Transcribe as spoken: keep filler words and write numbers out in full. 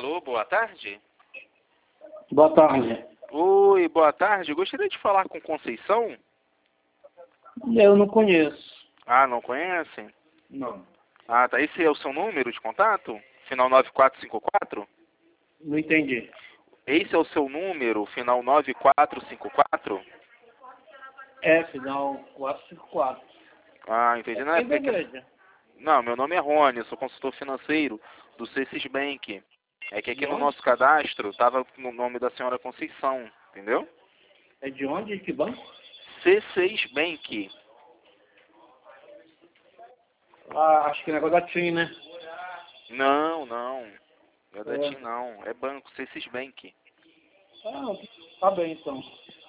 Alô, boa tarde? Boa tarde. Oi, boa tarde. Eu gostaria de falar com Conceição. Eu não conheço. Ah, não conhecem? Não. Ah, tá. Esse é o seu número de contato? Final nove quatro cinco quatro? Não entendi. Esse é o seu número, final nove quatro cinco quatro? É, final quatro cinco quatro. Ah, entendi. Não, é Quem porque... deseja? Não, meu nome é Rony, eu sou consultor financeiro do C seis Bank. É que aqui De no onde? nosso cadastro estava no nome da senhora Conceição, entendeu? É de onde? Que banco? C seis Bank. Ah, acho que é negócio da TIM, né? Não, não. Não é da É. TIM, não. É banco, C seis Bank. Ah, tá bem então.